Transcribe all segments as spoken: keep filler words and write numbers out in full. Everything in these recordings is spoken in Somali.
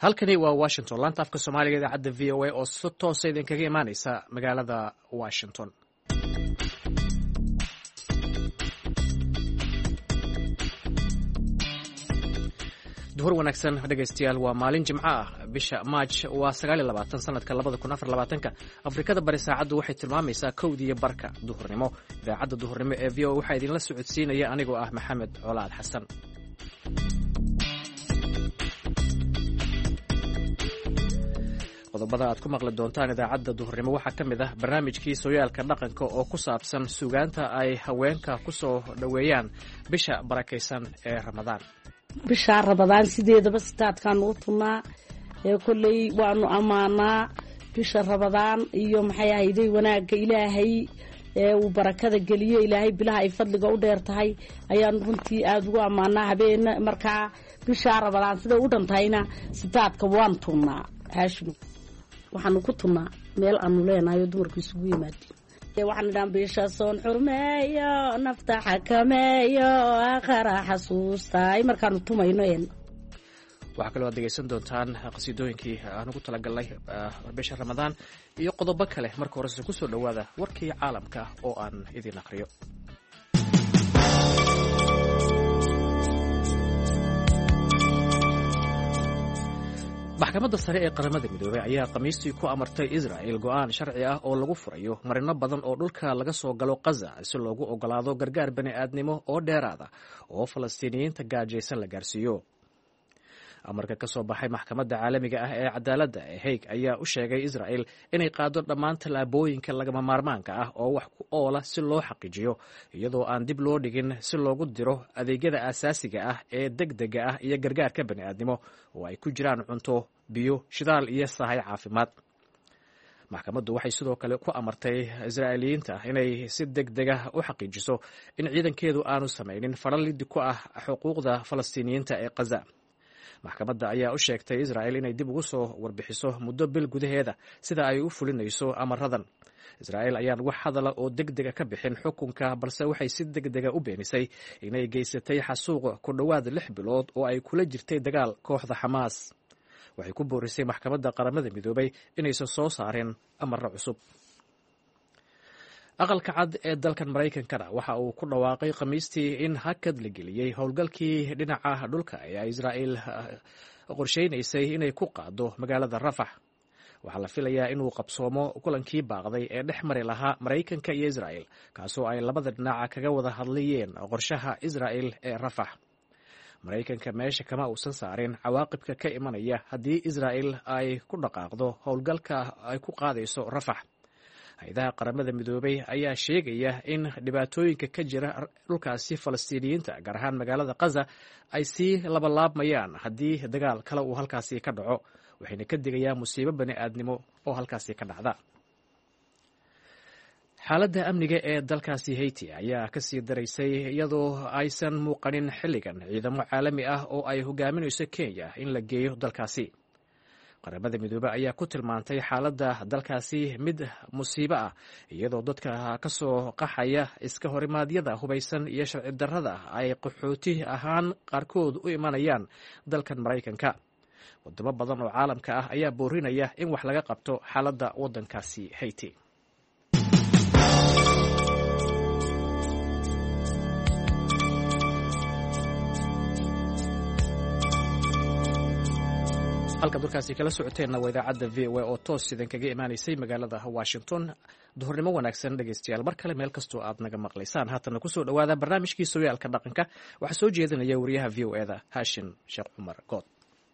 halkani waa Washington laanta afka Soomaaliga idaacadda V O A oo si toos ah idinkaga imaanaysa magaalada Washington. duhur wanaagsan dhageystayaal waa maalin jimco ah bisha March waa sagaal iyo labaatan sanadka labada kun afar iyo labaatanka Afrikada bari saacadu waxay tilmaamaysaa kowdii iyo barka duhurnimo idaacadda duhurnimo ee V O A waxa idin la socodsiinaya anigoo ah Maxamed Colaad Xasan. qodobada aad ku maqli doontaan idaacadda duhurnimo waxaa ka mid ah barnaamijkii sooyaalka dhaqanka oo ku saabsan suugaanta ay haweenka ku soo dhoweeyaan bisha barakaysan ee Ramadaan. bisha Ramadaan sideedaba sitaadkaan u tunaa ee kulay waanu amaanaa bisha Ramadaan iyo maxay ahayday wanaaga Ilaahay ee uu barakada galiyo Ilaahay bilaha ay fadliga u dheer tahay ayaan runtii aad ugu amaanaa habeen markaa bisha Ramadaan sida u dhantayna sitaadka waan tunaa haashim waxaanu ku tunaa meel aanu leenahay dumarku isugu yimaadeen waxaan dhan bisha soon xurmeeyo nafta xakameeyo aakhira xasuustay markaanu tumayno een waxa kale oo dhageysan doontaan qasiidooyinkii aan ugu talagalnay bisha Ramadaan iyo qodobo kale marka hore ku soo dhawaada warkii caalamka oo aan idin akhriyo. maxkamadda sare ee qaramada midoobay ayaa khamiistii ku amartay Israel go'aan sharci ah oo lagu furayo marino badan oo dhulka laga soo galo Gaza si loogu ogolaado gargaar bani'aadnimo oo dheeraad ah oo Falastiiniyiinta gaajaysan la gaarsiiyo. amarka ka soo baxay maxkamadda caalamiga ah ee cadaaladda ee Hague ayaa u sheegay Israel inay qaado dhammaan tallaabooyinka lagama maarmaanka ah oo wax ku oola si loo xaqiijiyo iyadoo aan dib loo dhigin si loogu diro adeegyada aasaasiga ah ee degdega ah iyo gargaarka bani'aadnimo oo ay ku jiraan cunto, biyo, shidaal iyo sahay caafimaad. maxkamaddu waxay sidoo kale ku amartay Israa'iiliyiinta inay si degdeg ah u xaqiijiso in ciidankeedu aanu samaynin falal lid ku ah xuquuqda Falastiiniyiinta ee Gaza. maxkamadda ayaa u sheegtay Israel inay dib ugu soo warbixiso muddo bil gudaheeda sida ay u fulinayso amaradan. Israel ayaan wax hadala oo degdega ka bixin xukunka balse waxay si degdega u beenisay inay geysatay xasuuq ku dhowaad lix bilood oo ay kula jirtay dagaal kooxda Xamaas. waxay ku boorisay maxkamadda qaramada midoobay inaysan soo saareen amar cusub. aqalka cad ee dalkan Mareykankana waxa uu ku dhawaaqay khamiistii in hakad la geliyay howlgalkii dhinaca dhulka ee Israel qorsheynaysay inay ku qaado magaalada Rafah. waxaa la filayaa inuu qabsoomo kulankii baaqday ee dhex mari lahaa Mareykanka iyo Israel kaasoo ay labada dhinac kaga wada hadlayeen qorshaha Israel ee Rafah. Mareykanka meesha kama uusan saarin cawaaqibka ka imanaya haddii Israel ay ku dhaqaaqdo howlgalka ay ku qaadayso Rafah. hay'adaha qaramada midoobay ayaa sheegaya in dhibaatooyinka ka jira dhulkaasi Falastiiniyiinta gaar ahaan magaalada Gaza ay sii labalaabmayaan haddii dagaal kale uu halkaasi ka dhaco waxayna ka digayaan musiibo bani'aadnimo oo halkaasi ka dhacda. xaaladda amniga ee dalkaasi Haiti ayaa ka sii daraysay iyadoo aysan muuqanin xilligan ciidamo caalami ah oo ay hogaaminayso Kenya in la geeyo dalkaasi. qaramada midoobay ayaa ku tilmaantay xaaladda dalkaasi mid musiibo ah iyadoo dadka ka soo qaxaya iska horimaadyada hubaysan iyo sharci darrada ay qaxooti ahaan qaarkood u imanayaan dalkan Mareykanka. wadamo badan oo caalamka ah ayaa boorinaya in wax laga qabto xaaladda waddankaasi Haiti. halkaad warkaasi kala socoteenna waa idaacadda V O A oo toos idinkaga imaanaysay magaalada Washington. duhurnimo wanaagsan dhegeystayaal mar kale meel kastoo aad naga maqlaysaan haatana ku soo dhawaada barnaamijkii sooyaalka dhaqanka waxaa soo jeedinaya wariyaha V O A-da Haashim Sheekh Cumar Good.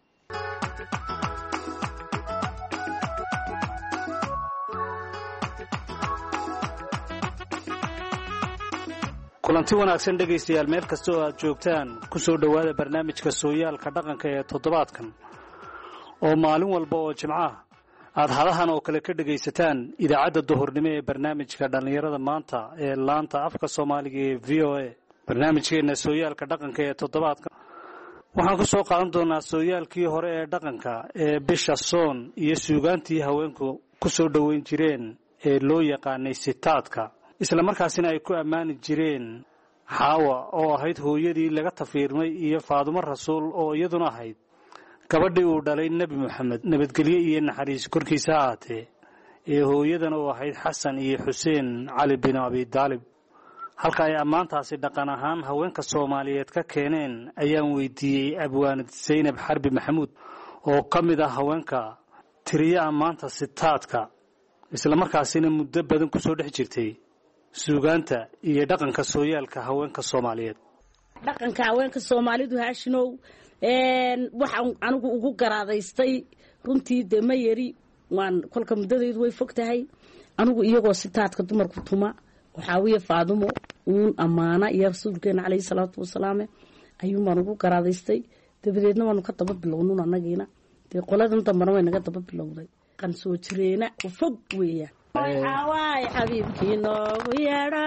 kulanti wanaagsan dhegeystayaal meel kasta oo aad joogtaan ku soo dhawaada barnaamijka sooyaalka dhaqanka ee toddobaadkan oo maalin walba oo jimco ah aad hadahan oo kale ka dhegaysataan idaacadda duhurnimo ee barnaamijka dhallinyarada maanta ee laanta afka Soomaaliga ee V O A. barnaamijkeena sooyaalka dhaqanka ee toddobaadkan waxaan ku soo qaadan doonaa sooyaalkii hore ee dhaqanka ee bisha Soon iyo suugaantii haweenku ku soo dhaweyn jireen ee loo yaqaanay sitaadka isla markaasina ay ku ammaani jireen Xaawa oo ahayd hooyadii laga tafiirmay iyo Faadumo Rasuul oo iyaduna ahayd gabadhii uu dhalay nebi moxamed nabadgelyo iyo naxariis korkiisa ha ahaatee ee hooyadan u ahayd xasan iyo xuseen cali bin abi daalib halka ay ammaantaasi dhaqan ahaan haweenka soomaaliyeed ka keeneen ayaan weydiiyey abwaanad saynab xarbi maxamuud oo ka mid ah haweenka tiriya ammaanta sitaadka islamarkaasina muddo badan ku soo dhex jirtay suugaanta iyo dhaqanka sooyaalka haweenka soomaaliyeed. dhaqanka haweenka soomaalidu haashinow waxaan anigu ugu garaadaystay runtii de ma yari waan kolka muddadaydu way fog tahay anigu iyagoo sitaadka dumarku tuma waxaawiye faadumo uun ammaana iyo rasuulkeena calayhi salaatu wasalaam ayuun baan ugu garaadaystay dabadeedna waanu ka daba bilownun annagiina dee qoladan dambana way naga daba bilowday qan soo jireena u fog weeyaan waay xabiibkii noogu yeedho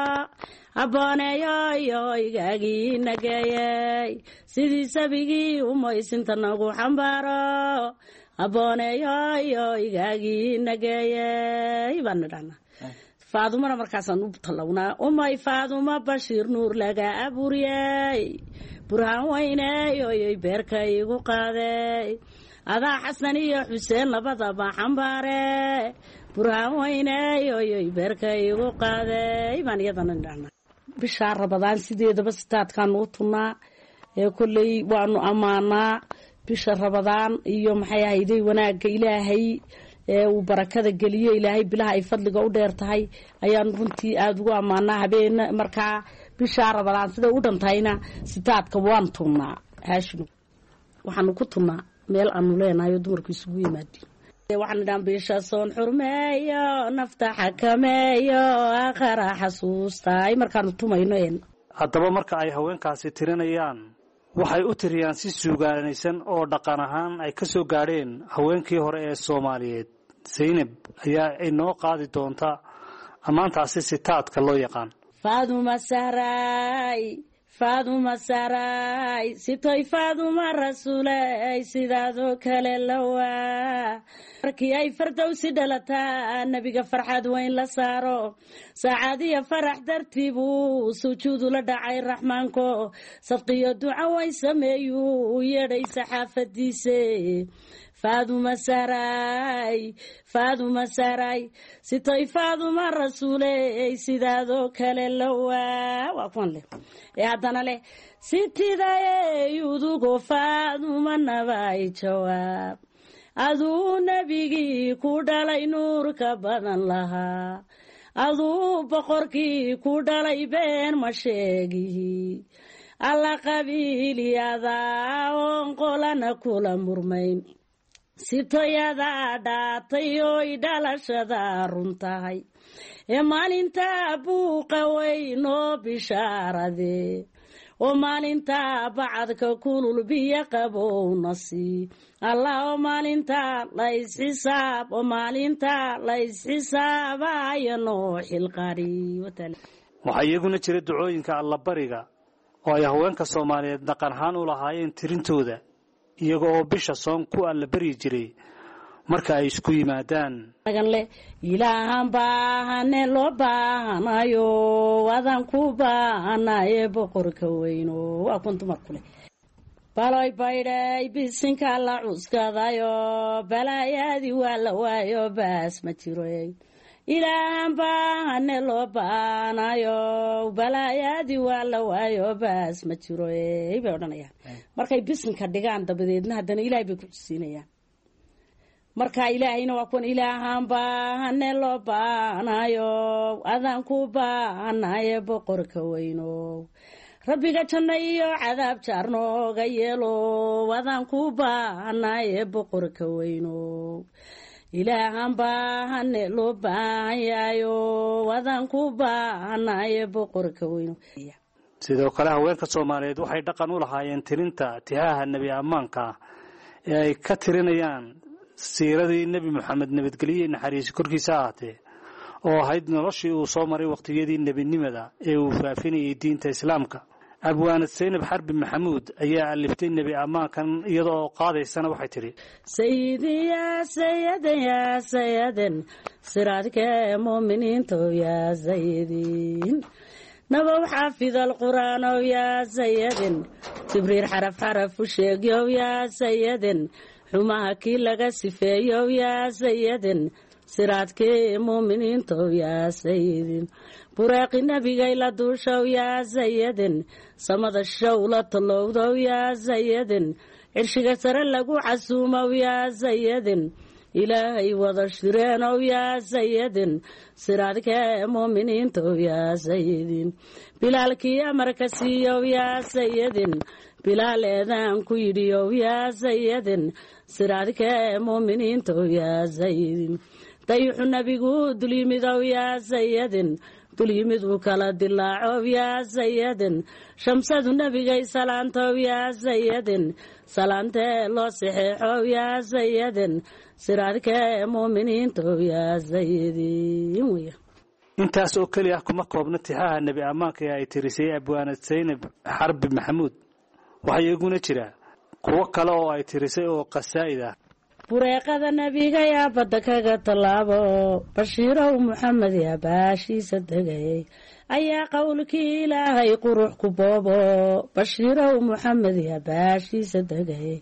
abooneeyoyo igaagii nageeyey sidii sabigii umaysinta nagu xambaaro abooneeyoyo igaagii nageeyey baan nidhahnaa. faadumana markaasaan u tallawnaa umay faaduma bashiir nuur laga abuuriyey burhaan weyneeyoyoy beerka igu qaadey adaa xasan iyo xuseen labadaba xambaare burhaan weyneeyoyoy beerka igu qaadey baan iyadana nidhahnaa. bishaa rabadaan sideedaba sitaadkaanu u tunnaa ee kolley waanu ammaanaa bisha rabadaan iyo maxay ahayday wanaagga ilaahay ee uu barakada geliyo ilaahay bilaha ay fadliga u dheer tahay ayaanu runtii aada ugu ammaanaa habeen markaa bishaa rabadaan siday u dhantahayna sitaadka waan tunnaa haashino waxaanu ku tunnaa meel aanu leenahay oo dumarku isugu yimaadiin waxaan idhaan bisha soon xurmeeyo nafta xakameeyo aakhara xasuustaay markaanu tumayno een. haddaba marka ay haweenkaasi tirinayaan waxay u tiriyaan si suugaanaysan oo dhaqan ahaan ay ka soo gaadheen haweenkii hore ee soomaaliyeed. saynab ayaa inoo qaadi doonta ammaantaasi sitaadka loo yaqaan. faaduma sahraay faaduma sahraay sitoy faaduma rasuuley sidaadoo kale lawaa markii ay fardowsi dhalataa nebiga farxad weyn la saaro saacadiya farax dartii buu sujuudu la dhacay raxmaanko sadqiyo duca weyn sameeyuu yeedhay saxaafadiise faaduma sahraay faaduma sahraay sitoy faaduma rasuuley sidaadoo kale lawaa waa kuwan leh ee haddana leh sitidayey udugo faaduma nabay jawaab aduu nebigii ku dhalay nuurka badan lahaa aduu boqorkii ku dhalay been ma sheegihi alla qabiilyadaa oon qolana kula murmayn sitoyadaa dhaatay oy dhalashada run tahay ee maalintaa buuqa weyn oo bishaarade oo maalintaa bacadka kulul biyo qabowna sii allah oo maalintaa la isxisaab oo maalintaa la isxisaabayo noo xilqari. waxaa iyaguna jira ducooyinka allabariga oo ay haweenka soomaaliyeed dhaqan ahaan u lahaayeen tirintooda iyaga oo bisha soon ku allabari jiray marka ay isku yimaadaan. le ilaahan baahane loo baahanayo wadan ku baahanaye boqorka weyno waa kun dumarku leh baloy baydhay bisinka la cuskadayo balaayadii waa la waayo baas ma jiro ilaahan baahane loo baahanayo balaayadii waa la waayo baas ma jiro bay odhanayaan markay bisinka dhigaan dabadeedna haddana ilaahay bay ku xusiinayaan. marka ilaahayna waa kun ilaahan baahane loo baahanayo adaan ku baahanaye boqorka weyno rabbiga janno iyo cadaab jaar nooga yeelo adaan ku baahanaye boqorka weyno ilaahan baahane loo baahan yahayo adaan ku baahanaye boqorka weyno. sidoo kale haweenka soomaaliyeed waxay dhaqan u lahaayeen tirinta tihaha nebi ammaanka ee ay ka tirinayaan siiradii nebi moxamed nabadgelye naxariisi korkiisa ahaatee oo ahayd noloshii uu soo maray waqtiyadii nebinimada ee uu faafinayay diinta islaamka. abwaanad saynab xarbi maxamuud ayaa aliftay nebi ammaankan iyada oo qaadaysana waxay tidhi sayidi yaa sayadan yaa sayadan siraadkee muuminiinto yaa sayidin nabow xaafid alqur'aanow yaa sayidin jibriil xaraf xaraf u sheegyow yaa sayidin xumaha kii laga sifeeyow yaa sayidin siraadkii muuminiintow yaa sayidin bureeqi nebigay la duushow yaa sayidin samada show la tallowdow yaa sayidin cirshiga sare lagu casuumow yaa sayidin ilaahay wada shireenow yaa sayidin siraadkee muuminiintow yaa sayidin bilaalkii amarka siiyow yaa sayidin bilaal eedaan ku yidhiyow yaa sayidin siraadkee muuminiintow yaa sayidin dayuxu nebigu dulyimidow yaa sayidin dulyimid uu kala dilaacow yaa sayidin shamsadu nebigay salaantow yaa sayidin salaantee loo saxeexow yaa sayidin siraadkee muuminiintow yaa sayidin weya intaas oo keli ah kuma koobna tixaha nebi ammaanka ee ay tirisay abwaanad saynab xarbi maxamuud waxaa iyaguna jira kuwo kale oo ay tirisay oo qasaa'id ah bureeqada nebiga yaa badda kaga tallaabo bashiirow muxamed yaa baashiisa degayay ayaa qowlkii ilaahay qurux ku boobo bashiirow muxamed yaa baashiisa degayay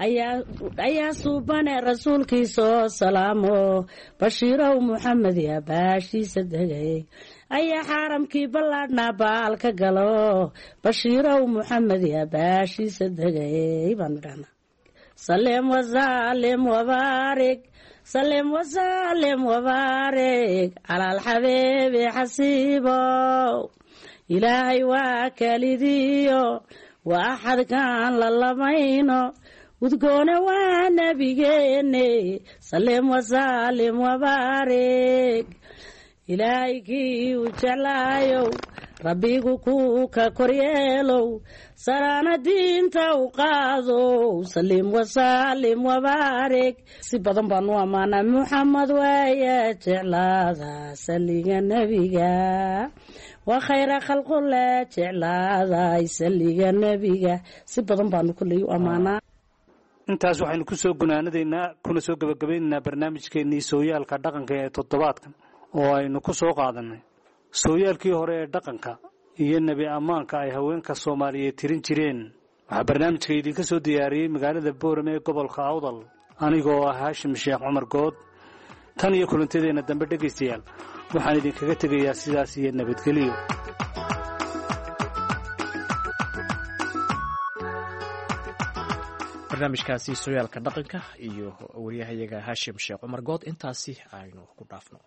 ayaa suubane rasuulkiisoo salaamo bashiirow muxamed yaa baashiisa degayay ayaa xaaramkii ballaadhnaa baal ka galo bashiirow muxamed yaa baashiisa degayay baanu dhahnaa salem wasalem wabaarig salem wasalem wabaarig calaal xabeebe xasiibow ilaahay waa kalidiyo waa axadkaan la lamayno udgoone waa nebigeene salem wasalem wabaarig ilaahay kii u jeclaayow rabbigu kuu ka koryeelow saraana diinta u qaadow salim wasalim wabaarig si badan baan u ammaanaa muxamed waaya jeclaada saliga nebiga waa khayra khalqule jeclaaday saliga nebiga si badan baanu kulley u ammaanaa intaas waxaynu ku soo gunaanadaynaa kuna soo gabagabaynaynaa barnaamijkeennii sooyaalka dhaqanka ee toddobaadkan oo aynu ku soo qaadannay sooyaalkii hore ee dhaqanka iyo nebi ammaanka ay haweenka soomaaliyeed tirin jireen waxaa barnaamijka idinka soo diyaariyey magaalada boorame ee gobolka awdal anigoo ah haashim sheekh cumar good tan iyo kulantadeenna dambe dhegaystayaal waxaan idinkaga tegayaa sidaas iyo nabadgelyo barnaamijkaasi sooyaalka dhaqanka iyo wariyahayaga haashim sheekh cumar good intaasi aynu ku dhaafno.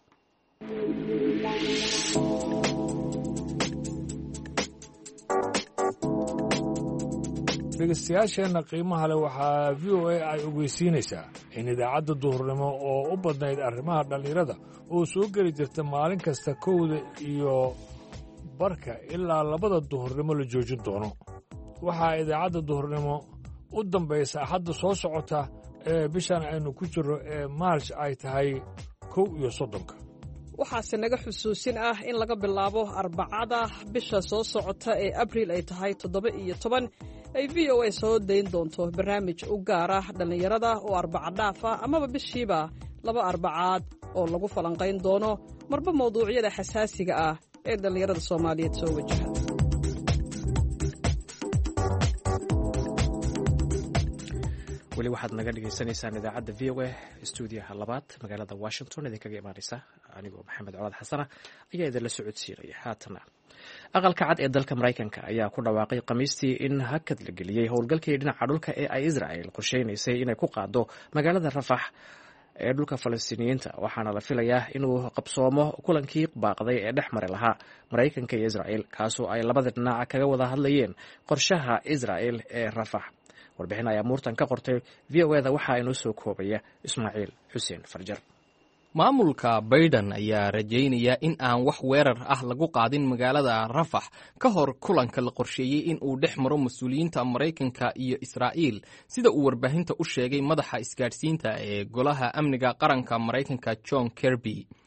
dhegeystayaasheenna qiimaha leh waxaa v o a ay ogeysiinaysaa in idaacadda duhurnimo oo u badnayd arrimaha dhallinyarada oo soo geli jirta maalin kasta kowda iyo barka ilaa labada duhurnimo la joojin doono. waxaa idaacadda duhurnimo u dambaysa axadda soo socota ee bishan aynu ku jirro ee maarsh ay tahay kow iyo soddonka. waxaase naga xusuusin ah in laga bilaabo arbacada bisha soo socota ee abriil ay tahay toddoba iyo toban ay v o a soo dayn doonto barnaamij u gaar ah dhallinyarada oo arbaca dhaaf ah amaba bishiiba laba arbacaad oo lagu falanqayn doono marba mawduucyada xasaasiga ah ee dhallinyarada soomaaliyeed soo wajaha. weli waxaad naga dhegaysanaysaan idaacadda v o a stuudiyaha labaad magaalada washington idinkaga imaanaysa anigoo maxamed colaad xasana ayaa idinla socodsiinaya haatana aqalka cad ee dalka maraykanka ayaa ku dhawaaqay khamiistii in hakad la geliyey howlgalkii dhinaca dhulka ee ay israel qorsheynaysay inay ku qaado magaalada rafax ee dhulka falastiiniyiinta waxaana la filayaa inuu qabsoomo kulankii baaqday ee dhex mari lahaa maraykanka iyo israel kaasoo ay labada dhinac kaga wada hadlayeen qorshaha israel ee rafax. warbixin ayaa muurtan ka qortay v o eda waxaa inoo soo koobaya ismaaciil xuseen farjar. maamulka baydhan ayaa rajaynaya in aan wax weerar ah lagu qaadin magaalada rafax ka hor kulanka la qorsheeyey in uu dhex maro mas-uuliyiinta maraykanka iyo israa'iil sida uu warbaahinta u sheegay madaxa isgaadhsiinta ee golaha amniga qaranka maraykanka john kirby.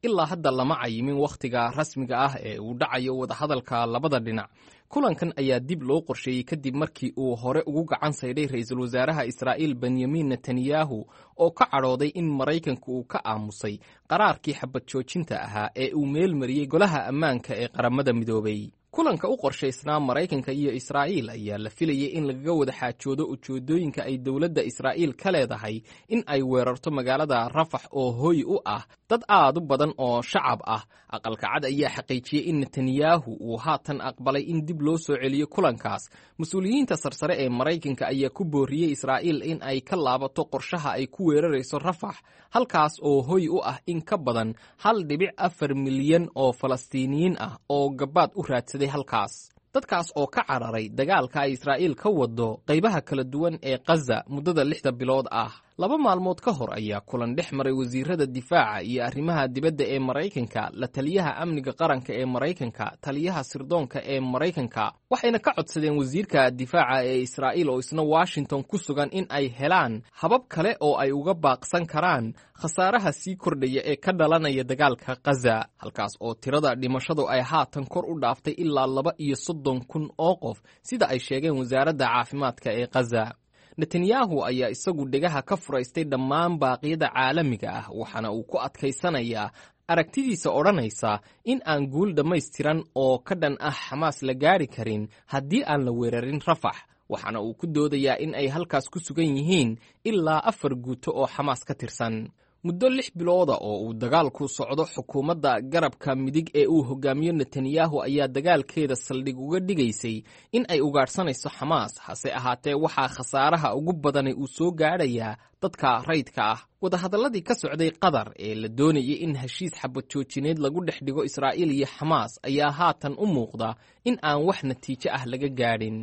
ilaa hadda lama cayimin wakhtiga rasmiga ah ee uu dhacayo wadahadalka labada dhinac. kulankan ayaa dib loo qorsheeyey kadib markii uu hore ugu gacan saydhay ra'iisul wasaaraha Israa'iil Benyamin Netanyahu oo ka cadhooday in Maraykanku uu ka aamusay qaraarkii xabad joojinta ahaa ee uu meel mariyey golaha ammaanka ee qaramada midoobay. kulanka u qorshaysnaa Maraykanka iyo Israa'iil ayaa la filayay in lagaga wada xaajoodo ujeedooyinka ay dowladda Israa'iil ka leedahay in ay weerarto magaalada Rafax oo hooy u ah dad aad u badan oo shacab ah. aqalka cad ayaa xaqiijiyey in Netanyahu uu haatan aqbalay in dib loo soo celiyo kulankaas. mas-uuliyiinta sarsare ee Maraykanka ayaa ku booriyey Israa'iil in ay ka laabato qorshaha ay ku weerarayso Rafax, halkaas oo hooy u ah in ka badan hal dhibic afar milyan oo Falastiiniyiin ah oo gabaad u raadsaday halkaas. dadkaas oo ka cararay dagaalka ay Israa'iil ka wado qaybaha kala duwan ee Gaza muddada lixda bilood ah. laba maalmood ka hor ayaa kulan dhex maray wasiirada difaaca iyo arrimaha dibadda ee Maraykanka, la taliyaha amniga qaranka ee Maraykanka, taliyaha sirdoonka ee Maraykanka, waxayna ka codsadeen wasiirka difaaca ee Israa'iil oo isna Washington ku sugan in ay helaan habab kale oo ay uga baaqsan karaan khasaaraha sii kordhaya ee ka dhalanaya dagaalka Gaza, halkaas oo tirada dhimashadu ay haatan kor u dhaaftay ilaa laba iyo soddon kun oo qof sida ay sheegeen wasaaradda caafimaadka ee Gaza. Netanyahu ayaa isagu dhegaha ka furaystay dhammaan baaqyada caalamiga ah, waxaana uu ku adkaysanayaa aragtidiisa odhanaysa in aan guul dhammaystiran oo ka dhan ah Xamaas la gaari karin haddii aan la weerarin Rafax, waxaana uu ku doodayaa in ay halkaas ku sugan yihiin ilaa afar guuto oo Xamaas ka tirsan. muddo lix bilooda oo uu dagaalku socdo, xukuumadda garabka midig ee uu hogaamiyo Netanyahu ayaa dagaalkeeda saldhig uga dhigaysay in ay ugaadhsanayso Xamaas. hase ahaatee waxaa khasaaraha ugu badani uu soo gaadhayaa dadka rayidka ah. wadahadalladii ka socday Qatar ee la doonayay in heshiis xabad joojineed lagu dhex dhigo Israa'iil iyo Xamaas ayaa haatan u muuqda in aan wax natiijo ah laga gaadhin.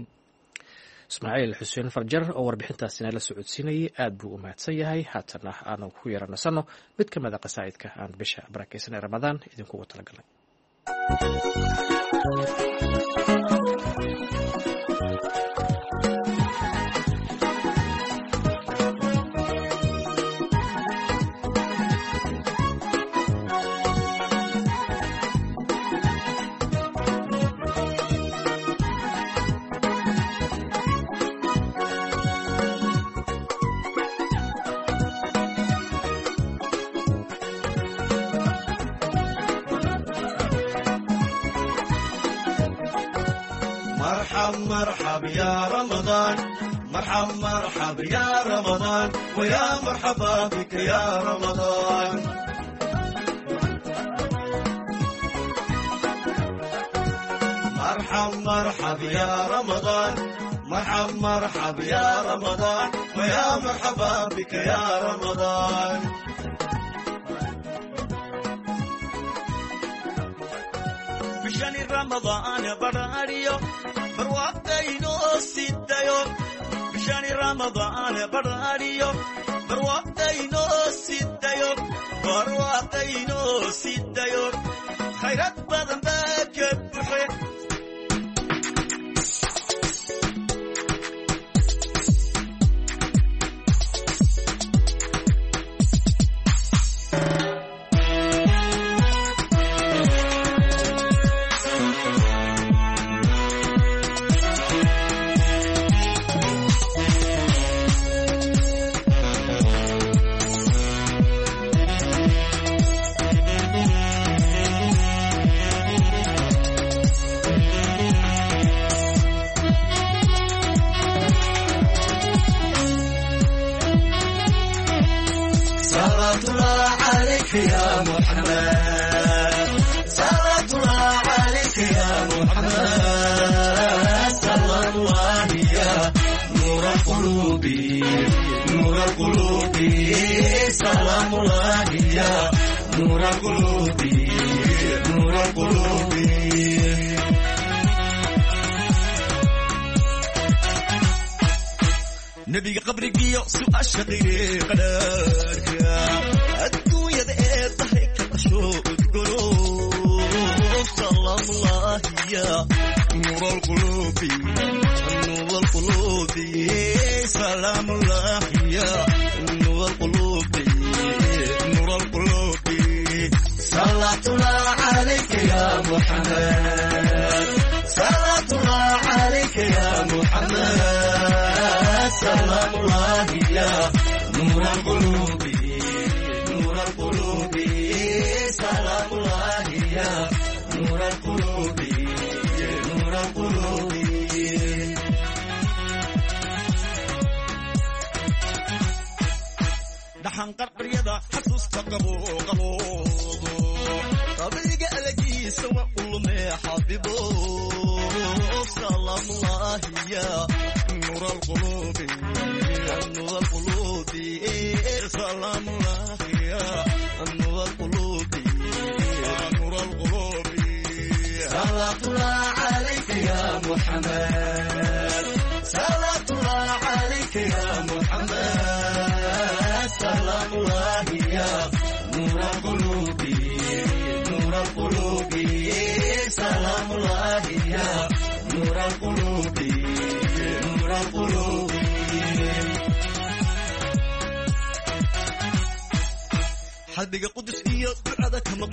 ismaaciil xuseen farjar oo warbixintaasina la socodsiinayay aad buu u mahadsan yahay. haatana aanu ku yeeranasano mid ka mid a qasaa'idka aan bisha barakaysan ee Ramadaan idinkugu talagalay. مرحب يا رمضان، مرحب مرحب يا رمضان، ويا مرحبا بك يا رمضان. مرحب مرحب يا رمضان، مرحب مرحب يا رمضان، ويا مرحبا بك يا رمضان. بشان رمضان براريو برواقتينو سيدايو، بشان رمضان براريو برواقتينو سيدايو، برواقتينو سيدايو، خيرات بدن باك بخير. يا محمد صلاة الله عليك يا محمد، صلى الله يا نور القلوب نور القلوب، سلام الله يا نور القلوب نور القلوب. نبي قبرك يا سؤال شقيق قدرك الدنيا ذات ضحك أشوق القلوب، سلام الله يا نور القلوب نور القلوب، سلام الله يا نور القلوب نور القلوب. محمد صلاة الله عليك يا محمد سلام الله يا نور القلوب نور القلوب سلام الله يا نور القلوب نور القلوب دحن قريدا حسست قبو قبو قبل قلقي سوا كل ما حبيبو سلام الله يا نور القلوب نور القلوب سلام الله يا نور القلوب نور القلوب صلاة الله عليك يا محمد صلاة الله عليك يا محمد سلام الله يا نور القلوب نور القلوب سلام الله يا نور القلوب نور القلوب حدق قدس iyo ducada kama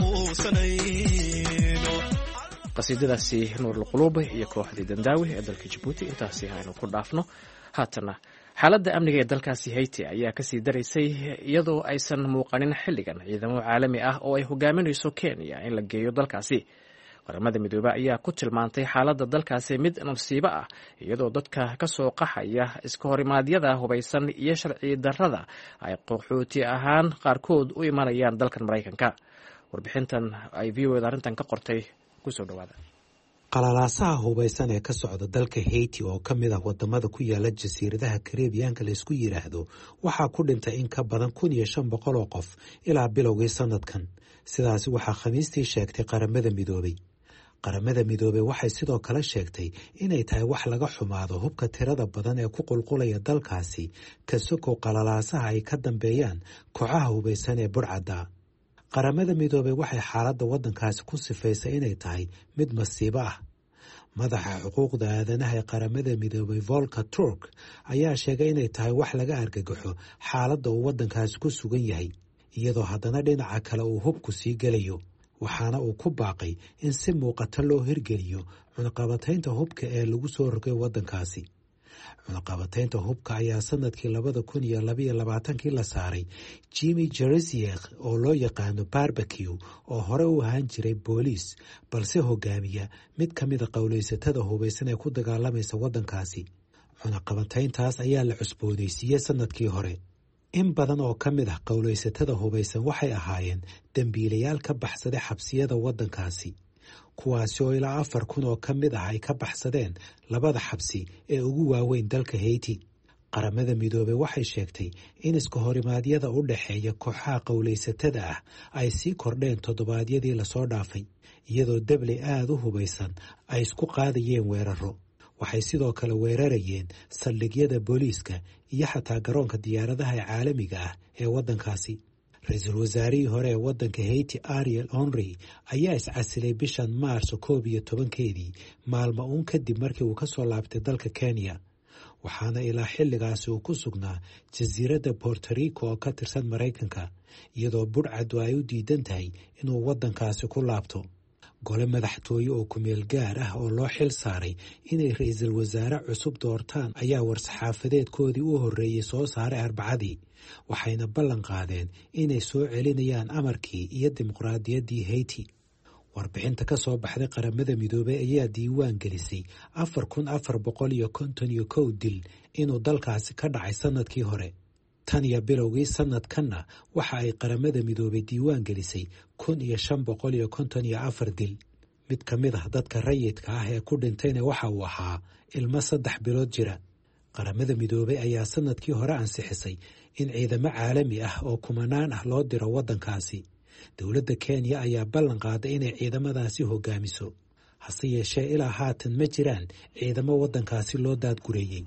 quusanayno qasiidadaasi nuur alquluub iyo kooxdii dandaawi ee dalka Djibouti intaasi aynu ku dhaafno haatana xaaladda amniga ee dalkaasi Haiti ayaa ka sii daraysay iyadoo aysan muuqanin xilligan ciidamo caalami ah oo ay hogaaminayso Kenya in la geeyo dalkaasi qaramada midoobay ayaa ku tilmaantay xaaladda dalkaasi mid nasiibo ah iyadoo dadka ka soo qaxaya iska horimaadyada hubaysan iyo sharci darrada ay qaxooti ahaan qaarkood u imanayaan dalkan Mareykanka warbixintan ay V O A arrintan ka qortay ku soo dhawaada qalalaasaha hubaysan ee ka socda dalka Haiti oo ka mid ah wadamada ku yaala jasiiradaha Caribbean-ka la isku yiraahdo waxaa ku dhintay in ka badan kun iyo shan boqol oo qof ilaa bilowgii sanadkan sidaas waxaa khamiistii sheegtay qaramada midoobay qaramada midoobay waxay sidoo kale sheegtay inay tahay wax laga xumaado hubka tirada badan ee ku qulqulaya dalkaasi ka sokow qalalaasaha ay ka dambeeyaan kooxaha hubaysan ee burcadda qaramada midoobay waxay xaaladda waddankaasi ku sifaysay inay tahay mid masiibo ah madaxa xuquuqda aadanaha ee qaramada midoobay Volker Turk ayaa sheegay inay tahay wax laga argagaxo xaaladda uu waddankaasi ku sugan yahay iyadoo haddana dhinaca kale uu hubku sii gelayo waxaana uu ku baaqay in si muuqata loo hirgeliyo cunaqabataynta hubka ee lagu soo rogay waddankaasi cunaqabataynta hubka ayaa sanadkii labada kun iyo labaiyo labaatankii la saaray Jimmy Jariziek oo loo yaqaano Barbecue oo hore u ahaan jiray booliis balse hogaamiya mid ka mid a qowlaysatada hubaysan ee ku dagaalamaysa waddankaasi cunaqabatayntaas ayaa la cusboonaysiiyey sanadkii hore in badan oo ka mid ah qowlaysatada hubaysan waxay ahaayeen dembiilayaal ka baxsaday xabsiyada waddankaasi kuwaasi oo ilaa afar kun oo ka mid ah ay ka baxsadeen labada xabsi ee ugu waaweyn dalka Haiti qaramada midoobay waxay sheegtay in iska horimaadyada u dhaxeeya kooxaha qowlaysatada ah ay sii kordheen toddobaadyadii lasoo dhaafay iyadoo dabley aad u hubaysan ay isku qaadayeen weeraro waxay sidoo kale weerarayeen saldhigyada booliiska iyo xataa garoonka diyaaradaha ee caalamiga ah ee waddankaasi ra-iisul wasaarihii hore ee waddanka Haiti Ariel Henry ayaa iscasilay bishan maarso koob iyo tobankeedii maalmo uun kadib markii uu ka soo laabtay dalka Kenya waxaana ilaa xilligaasi uu ku sugnaa jasiiradda Puerto Rico oo ka tirsan Mareykanka iyadoo budhcaddu ay u diidan tahay inuu waddankaasi ku laabto gole madaxtooye oo ku meel gaar ah oo loo xil saaray inay ra-iisul wasaare cusub doortaan ayaa war-saxaafadeedkoodii u horreeyey soo saaray arbacadii waxayna ballan qaadeen inay soo celinayaan amarkii iyo dimuqraadiyaddii Haiti warbixinta ka soo baxday qaramada midoobay ayaa diiwaan gelisay afar kun afar boqol iyo konton iyo kow dil inuu dalkaasi ka dhacay sanadkii hore tan iyo bilowgii sanadkanna waxa ay qaramada midoobay diiwaan gelisay kun iyo shan boqol iyo konton iyo afar dil mid ka mid ah dadka rayidka ah ee ku dhintayna waxa uu ahaa ilmo saddex bilood jira qaramada midoobay ayaa sanadkii hore ansixisay in ciidamo caalami ah oo kumanaan ah loo diro waddankaasi dowladda Kenya ayaa ballan qaaday inay ciidamadaasi hogaamiso hase yeeshee ilaa haatan ma jiraan ciidamo waddankaasi loo daadgureeyey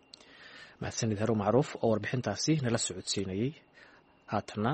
mahadsanid Haruun Macruuf oo warbixintaasi nala socodsiinayay haatana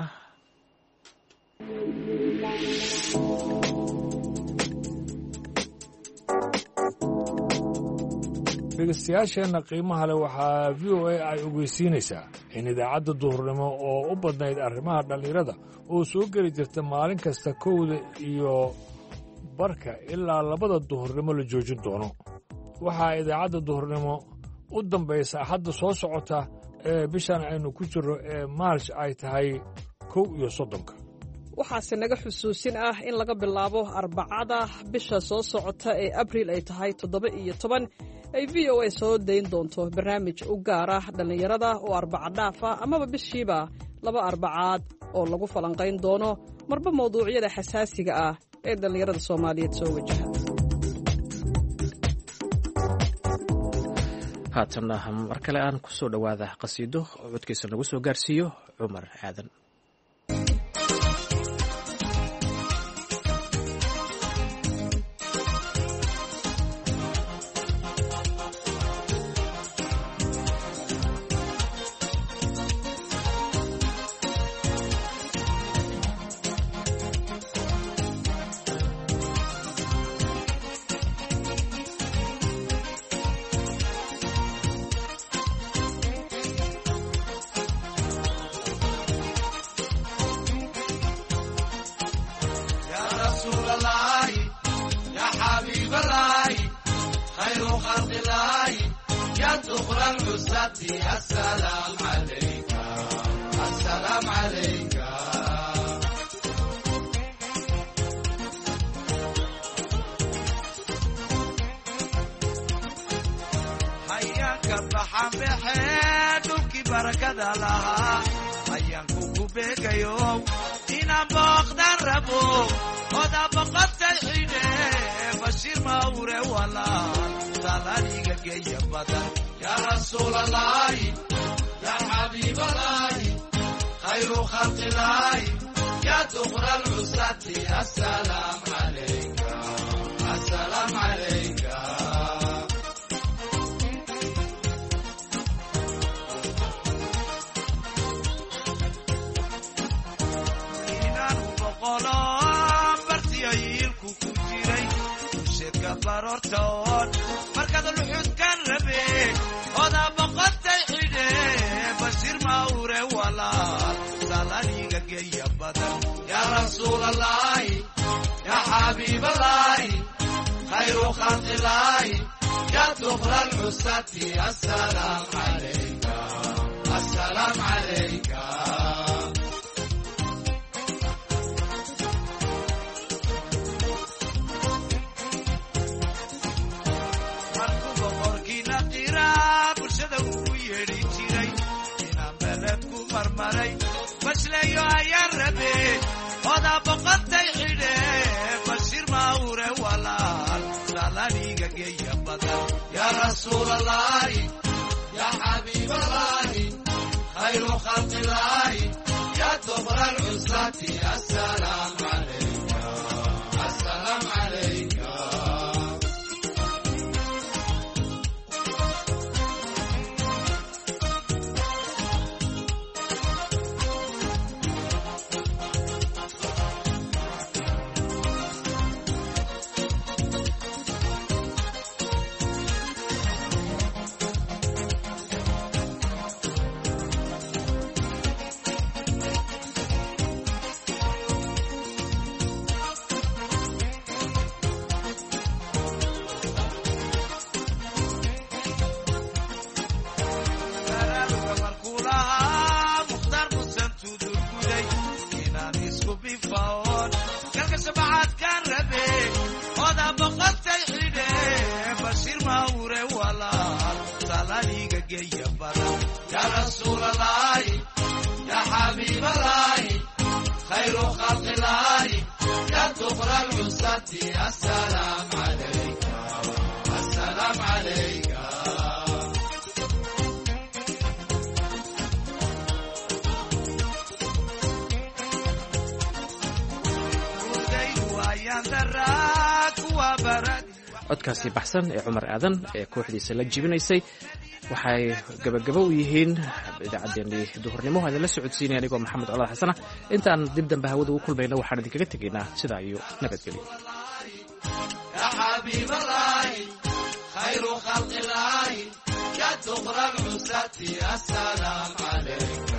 dhegeystayaasheenna qiimaha leh waxaa v o a ay ogeysiinaysaa in idaacadda duhurnimo oo u badnayd arrimaha dhallinyarada oo soo geli jirta maalin kasta kowda iyo barka ilaa labada duhurnimo la joojin doono. waxaa idaacadda duhurnimo u dambaysa axadda soo socota ee bishan aynu ku jirro ee maarj ay tahay kow iyo soddonka. waxaase naga xusuusin ah in laga bilaabo arbacada bisha soo socota ee abriil ay tahay toddoba iyo toban ay v o a soo dayn doonto barnaamij u gaar ah dhallinyarada oo arbaca dhaaf ah amaba bishiiba laba arbacaad oo lagu falanqayn doono marba mawduucyada xasaasiga ah ee dhallinyarada soomaaliyeed soo wajaha. haatanna mar kale aan ku soo dhowaada qasiido oo codkiisa nagu soo gaarsiiyo cumar aadan. السلام عليك السلام عليك حياك الرحم بحيدك بركة لها حياك كوبيك يوم دينا بقدر ربو ودا بقدر الحين بشير ما وري ولا سالاني جاي بدر يا رسول الله يا حبيب الله خير خلق الله يا دخر العساة السلام عليك السلام عليك إنان بقولان برتيايلكو كجيري وشيدك برورتون مركز الوحود كان ربي ودا بقدر حيدي بشير ما وري ولا سالاني جاي بدر يا رسول الله يا حبيب الله خير خلق الله يا دخر العساة السلام عليك السلام عليك بشليو يا ربي هذا بقت الحين بشير ما وري ولا سالاني جاي بدر يا رسول الله يا حبيب الله خير خلق الله يا دبر العساة السلام عليك السلام عليك يا رسول الله يا حبيب الله خير خلق الله يا دبر العساة السلام عليك السلام عليك codkaasi baxsan ee cumar aadan ee kooxdiisa la jibinaysay waxay gabagabo u yihiin idaacaddeenii duhurnimo idinla socodsiinaya anigoo maxamed colaad xasana intaan dib dambe hawada ugu kulmayna waxaan idinkaga tegaynaa sidaa iyo nabadgelyo يا حبيب الله خير خلق الله يا دخر العساة السلام عليك